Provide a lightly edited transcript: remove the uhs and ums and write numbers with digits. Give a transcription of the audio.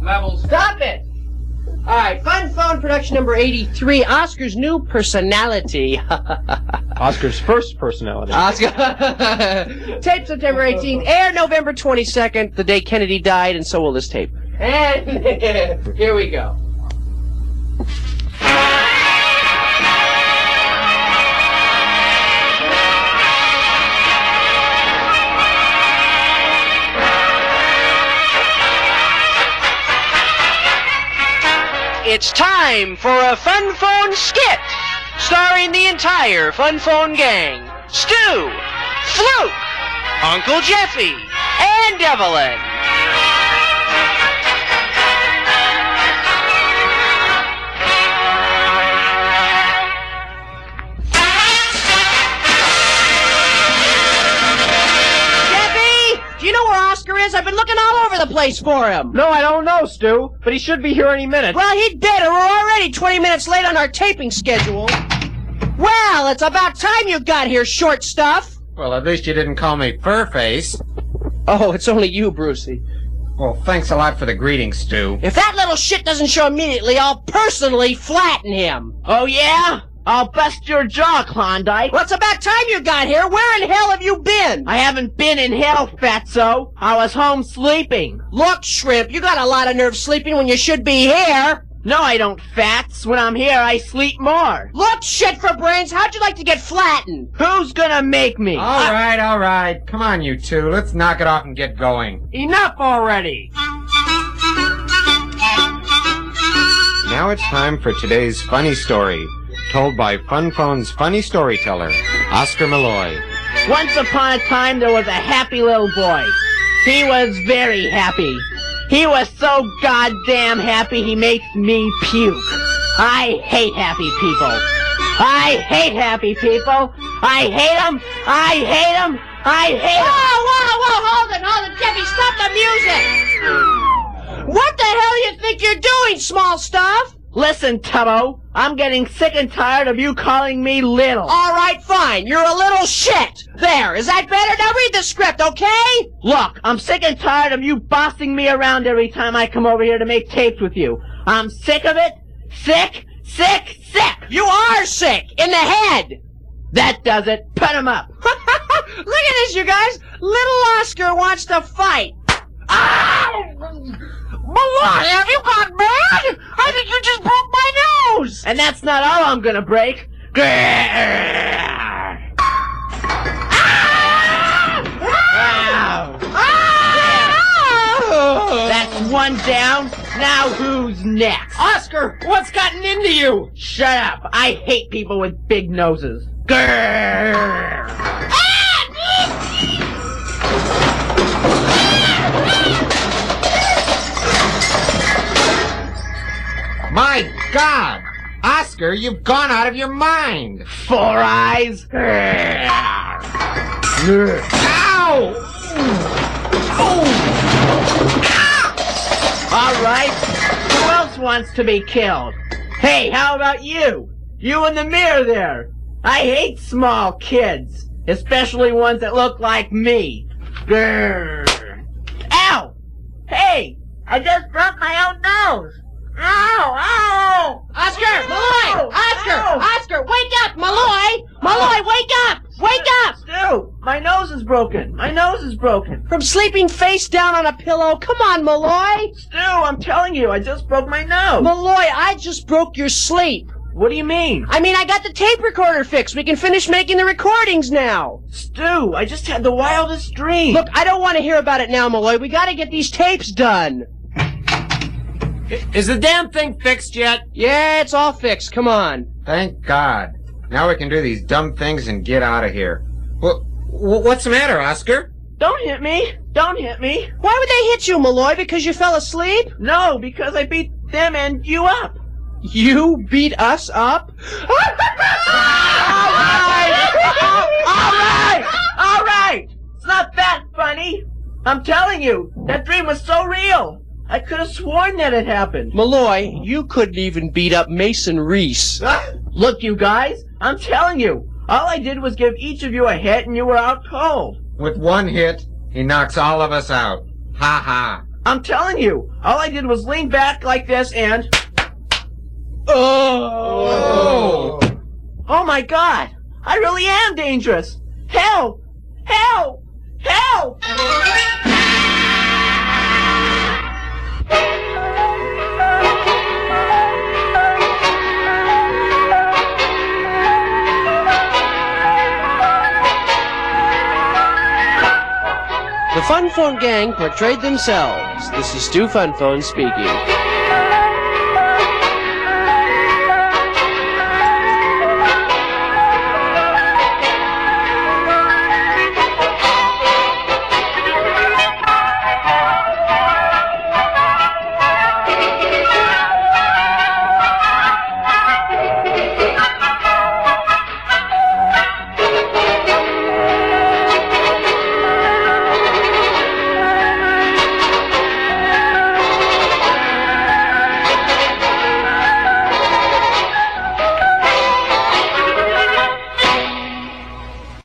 Levels. Stop it! All right, Fun Phone production number 83, Oscar's new personality. Oscar's first personality. Oscar. Tape September 18th, air November 22nd, the day Kennedy died, and so will this tape. And here we go. It's time for a Fun Phone skit, starring the entire Fun Phone gang. Stu, Fluke, Uncle Jeffy, and Evelyn. Do you know where Oscar is? I've been looking all over the place for him. No, I don't know, Stu, but he should be here any minute. Well, he'd better. We're already 20 minutes late on our taping schedule. Well, it's about time you got here, short stuff. Well, at least you didn't call me Furface. Oh, it's only you, Brucey. Well, thanks a lot for the greeting, Stu. If that little shit doesn't show immediately, I'll personally flatten him. Oh, yeah? I'll bust your jaw, Klondike. Well, it's about time you got here. Where in hell have you been? I haven't been in hell, fatso. I was home sleeping. Look, Shrimp, you got a lot of nerve sleeping when you should be here. No, I don't, Fats. When I'm here, I sleep more. Look, shit for brains, how'd you like to get flattened? Who's gonna make me? All right. Come on, you two. Let's knock it off and get going. Enough already. Now it's time for today's funny story, told by Fun Phone's funny storyteller, Oscar Malloy. Once upon a time, there was a happy little boy. He was very happy. He was so goddamn happy he makes me puke. I hate happy people. I hate happy people. I hate them. I hate them. I hate them. Whoa, hold it, Jeffy, stop the music. What the hell do you think you're doing, small stuff? Listen, Tubbo, I'm getting sick and tired of you calling me little. All right, fine. You're a little shit. There, is that better? Now read the script, okay? Look, I'm sick and tired of you bossing me around every time I come over here to make tapes with you. I'm sick of it. Sick. You are sick. In the head. That does it. Put him up. Look at this, you guys. Little Oscar wants to fight. Malloy, have you gone mad? I think you just broke my nose. And that's not all I'm gonna break. That's one down. Now who's next? Oscar, what's gotten into you? Shut up. I hate people with big noses. My God! Oscar, you've gone out of your mind! Four eyes! Ow! All right. Who else wants to be killed? Hey, how about you? You in the mirror there. I hate small kids, especially ones that look like me. Ow! Hey, I just broke my own nose. Ow! Oscar! Malloy! Oscar, wake up! Malloy, wake up! Wake up! Stu, my nose is broken. From sleeping face down on a pillow? Come on, Malloy! Stu, I'm telling you, I just broke my nose. Malloy, I just broke your sleep. What do you mean? I mean, I got the tape recorder fixed. We can finish making the recordings now. Stu, I just had the wildest dream. Look, I don't want to hear about it now, Malloy. We gotta get these tapes done. Is the damn thing fixed yet? Yeah, it's all fixed. Come on. Thank God. Now we can do these dumb things and get out of here. Well, what's the matter, Oscar? Don't hit me. Why would they hit you, Malloy? Because you fell asleep? No, because I beat them and you up. You beat us up? All right. It's not that funny. I'm telling you, that dream was so real. I could have sworn that it happened. Malloy, you couldn't even beat up Mason Reese. Look, you guys, I'm telling you, all I did was give each of you a hit and you were out cold. With one hit, he knocks all of us out. Ha ha. I'm telling you, all I did was lean back like this and... Oh! Oh my God! I really am dangerous! Help! Help! Help! The Fun Phone Gang portrayed themselves. This is Stu Fun Phone speaking.